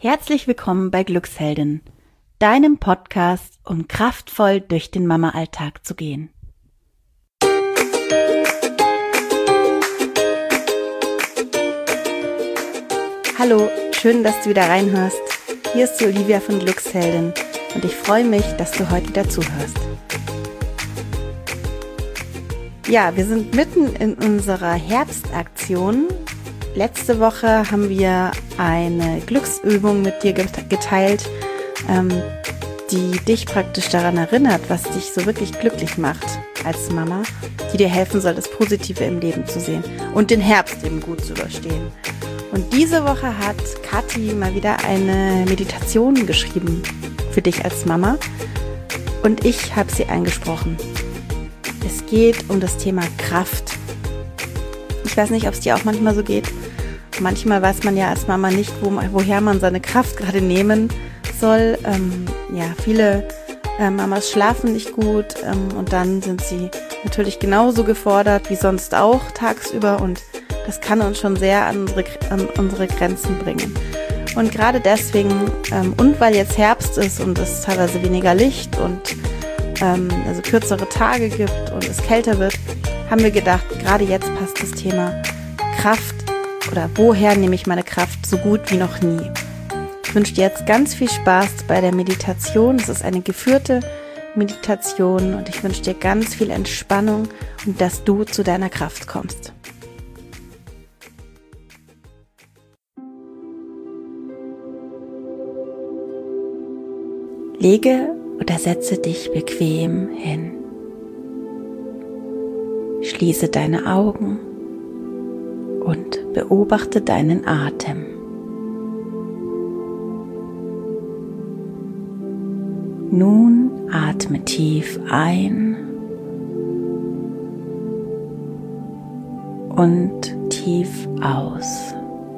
Herzlich willkommen bei Glücksheldin, deinem Podcast, um kraftvoll durch den Mama-Alltag zu gehen. Hallo, schön, dass du wieder reinhörst. Hier ist die Olivia von Glücksheldin und ich freue mich, dass du heute wieder zuhörst. Ja, wir sind mitten in unserer Herbstaktion. Letzte Woche haben wir eine Glücksübung mit dir geteilt, die dich praktisch daran erinnert, was dich so wirklich glücklich macht als Mama, die dir helfen soll, das Positive im Leben zu sehen und den Herbst eben gut zu überstehen. Und diese Woche hat Kathi mal wieder eine Meditation geschrieben für dich als Mama und ich habe sie eingesprochen. Es geht um das Thema Kraft. Ich weiß nicht, ob es dir auch manchmal so geht. Manchmal weiß man ja als Mama nicht, woher man seine Kraft gerade nehmen soll. Viele Mamas schlafen nicht gut und dann sind sie natürlich genauso gefordert wie sonst auch tagsüber und das kann uns schon sehr an unsere Grenzen bringen. Und gerade deswegen, und weil jetzt Herbst ist und es teilweise weniger Licht und also kürzere Tage gibt und es kälter wird, haben wir gedacht, gerade jetzt passt das Thema Kraft oder woher nehme ich meine Kraft so gut wie noch nie. Ich wünsche dir jetzt ganz viel Spaß bei der Meditation. Es ist eine geführte Meditation und ich wünsche dir ganz viel Entspannung und dass du zu deiner Kraft kommst. Lege oder setze dich bequem hin. Schließe deine Augen und beobachte deinen Atem. Nun atme tief ein und tief aus.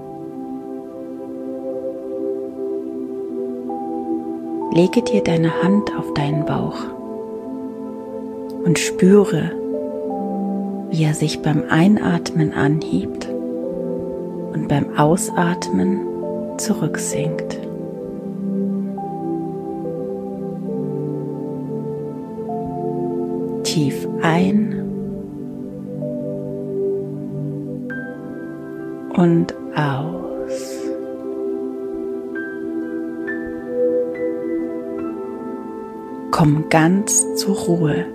Lege dir deine Hand auf deinen Bauch und spüre, wie er sich beim Einatmen anhebt und beim Ausatmen zurücksinkt. Tief ein und aus. Komm ganz zur Ruhe.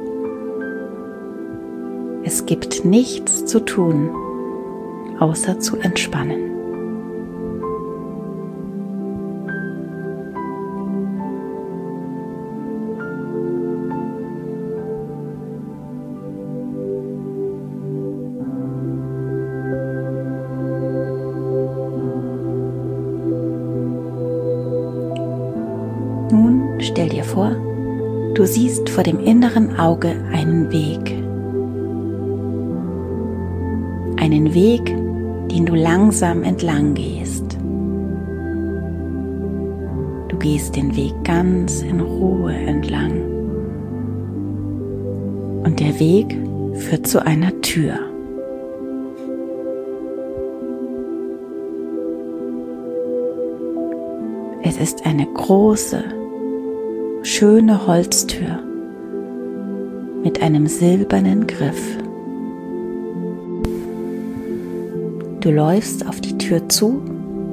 Es gibt nichts zu tun, außer zu entspannen. Nun stell dir vor, du siehst vor dem inneren Auge einen Weg. Einen Weg, den du langsam entlang gehst. Du gehst den Weg ganz in Ruhe entlang. Und der Weg führt zu einer Tür. Es ist eine große, schöne Holztür mit einem silbernen Griff. Du läufst auf die Tür zu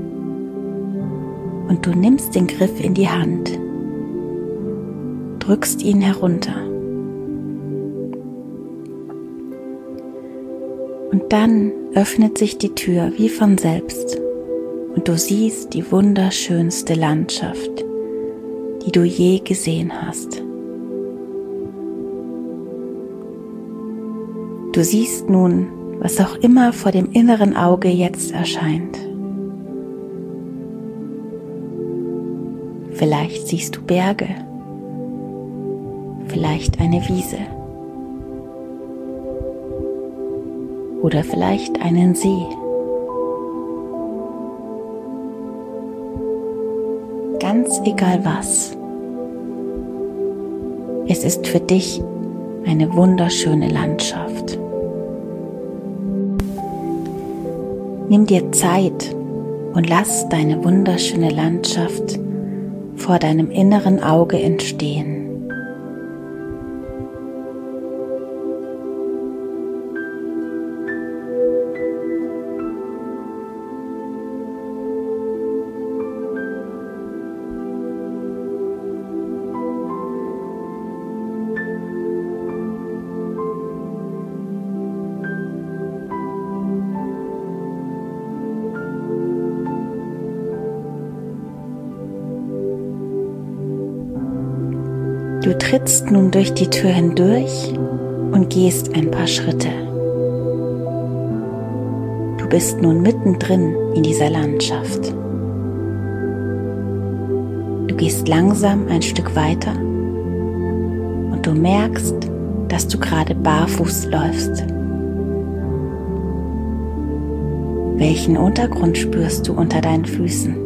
und du nimmst den Griff in die Hand, drückst ihn herunter und dann öffnet sich die Tür wie von selbst und du siehst die wunderschönste Landschaft, die du je gesehen hast. Du siehst nun, was auch immer vor dem inneren Auge jetzt erscheint. Vielleicht siehst du Berge, vielleicht eine Wiese oder vielleicht einen See. Ganz egal was. Es ist für dich eine wunderschöne Landschaft. Nimm dir Zeit und lass deine wunderschöne Landschaft vor deinem inneren Auge entstehen. Du trittst nun durch die Tür hindurch und gehst ein paar Schritte. Du bist nun mittendrin in dieser Landschaft. Du gehst langsam ein Stück weiter und du merkst, dass du gerade barfuß läufst. Welchen Untergrund spürst du unter deinen Füßen?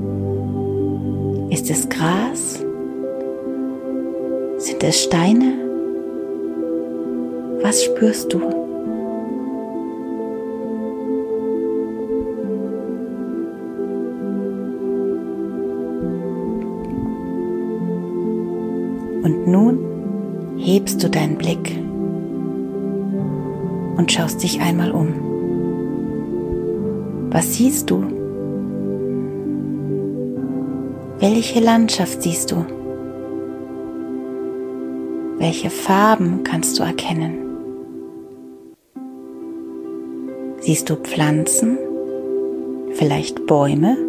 Ist es Gras? Sind es Steine? Was spürst du? Und nun hebst du deinen Blick und schaust dich einmal um. Was siehst du? Welche Landschaft siehst du? Welche Farben kannst du erkennen? Siehst du Pflanzen? Vielleicht Bäume?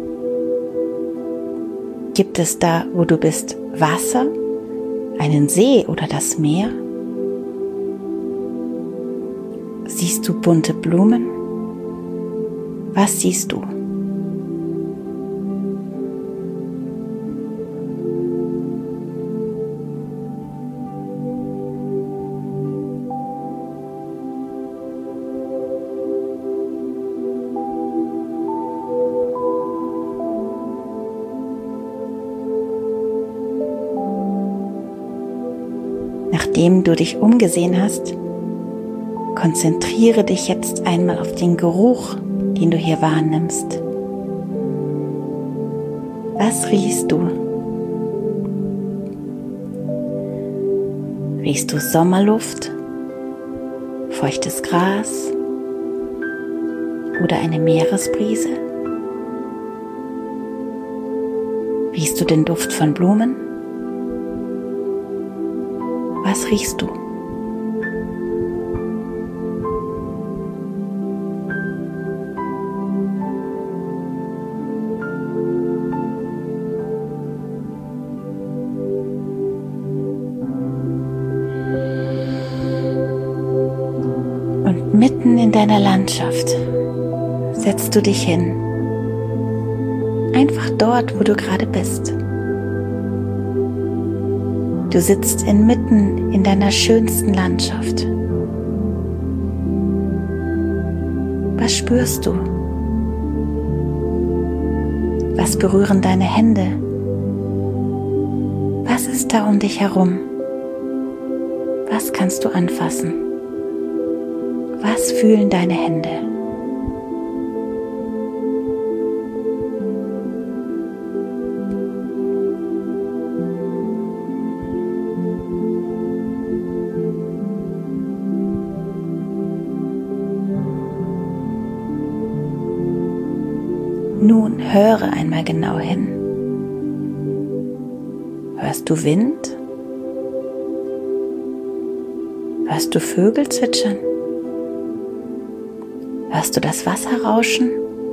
Gibt es da, wo du bist, Wasser, einen See oder das Meer? Siehst du bunte Blumen? Was siehst du? Nachdem du dich umgesehen hast, konzentriere dich jetzt einmal auf den Geruch, den du hier wahrnimmst. Was riechst du? Riechst du Sommerluft, feuchtes Gras oder eine Meeresbrise? Riechst du den Duft von Blumen? Was riechst du? Und mitten in deiner Landschaft setzt du dich hin. Einfach dort, wo du gerade bist. Du sitzt inmitten in deiner schönsten Landschaft. Was spürst du? Was berühren deine Hände? Was ist da um dich herum? Was kannst du anfassen? Was fühlen deine Hände? Nun höre einmal genau hin. Hörst du Wind? Hörst du Vögel zwitschern? Hörst du das Wasser rauschen?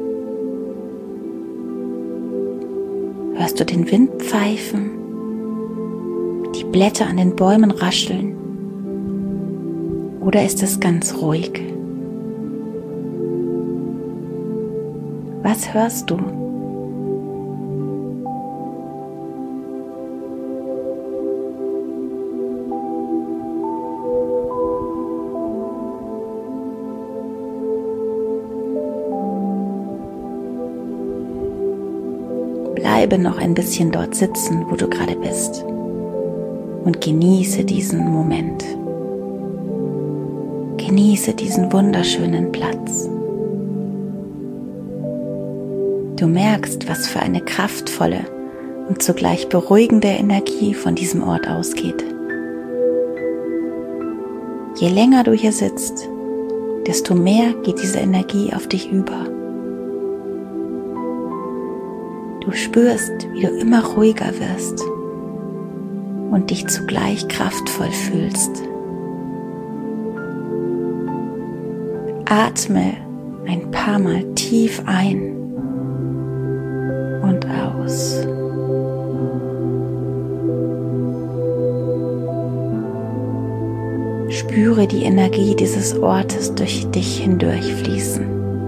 Hörst du den Wind pfeifen? Die Blätter an den Bäumen rascheln? Oder ist es ganz ruhig? Was hörst du? Bleibe noch ein bisschen dort sitzen, wo du gerade bist, und genieße diesen Moment. Genieße diesen wunderschönen Platz. Du merkst, was für eine kraftvolle und zugleich beruhigende Energie von diesem Ort ausgeht. Je länger du hier sitzt, desto mehr geht diese Energie auf dich über. Du spürst, wie du immer ruhiger wirst und dich zugleich kraftvoll fühlst. Atme ein paar Mal tief ein und aus. Spüre die Energie dieses Ortes durch dich hindurchfließen.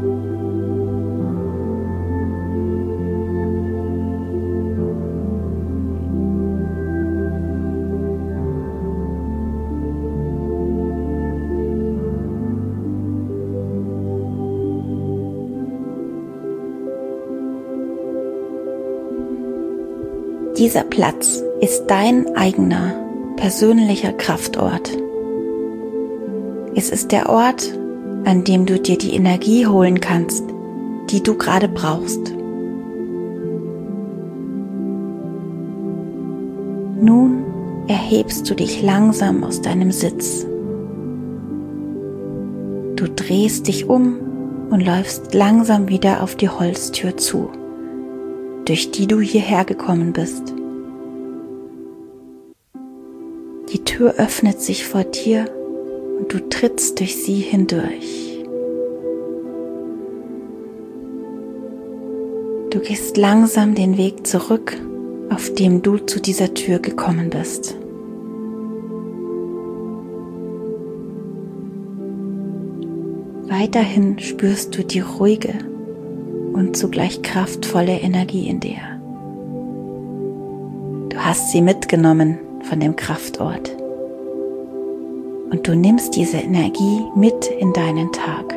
Dieser Platz ist dein eigener, persönlicher Kraftort. Es ist der Ort, an dem du dir die Energie holen kannst, die du gerade brauchst. Nun erhebst du dich langsam aus deinem Sitz. Du drehst dich um und läufst langsam wieder auf die Holztür zu, durch die du hierher gekommen bist. Die Tür öffnet sich vor dir und du trittst durch sie hindurch. Du gehst langsam den Weg zurück, auf dem du zu dieser Tür gekommen bist. Weiterhin spürst du die ruhige und zugleich kraftvolle Energie in dir. Du hast sie mitgenommen von dem Kraftort und du nimmst diese Energie mit in deinen Tag.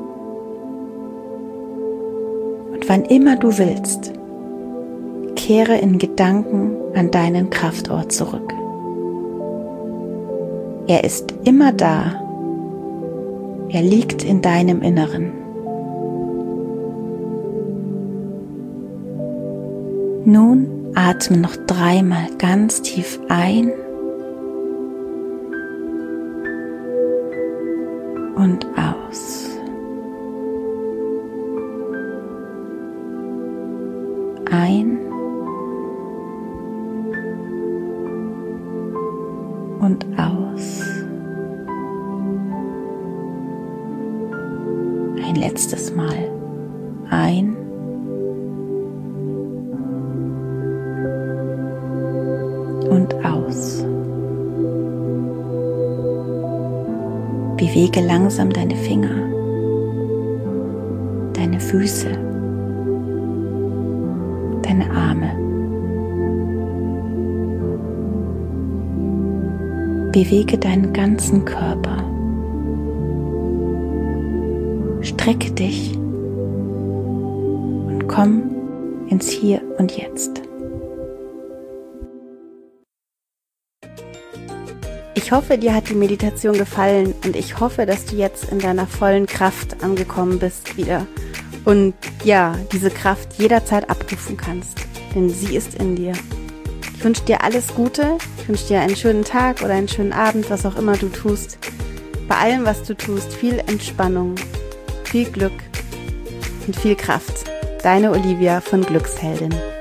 Und wann immer du willst, kehre in Gedanken an deinen Kraftort zurück. Er ist immer da. Er liegt in deinem Inneren. Nun atme noch 3-mal ganz tief ein und aus. Ein und aus. Ein letztes Mal. Ein und aus. Bewege langsam deine Finger, deine Füße, deine Arme. Bewege deinen ganzen Körper. Strecke dich und komm ins Hier und Jetzt. Ich hoffe, dir hat die Meditation gefallen und ich hoffe, dass du jetzt in deiner vollen Kraft angekommen bist wieder und ja, diese Kraft jederzeit abrufen kannst, denn sie ist in dir. Ich wünsche dir alles Gute, ich wünsche dir einen schönen Tag oder einen schönen Abend, was auch immer du tust. Bei allem, was du tust, viel Entspannung, viel Glück und viel Kraft. Deine Olivia von Glücksheldin.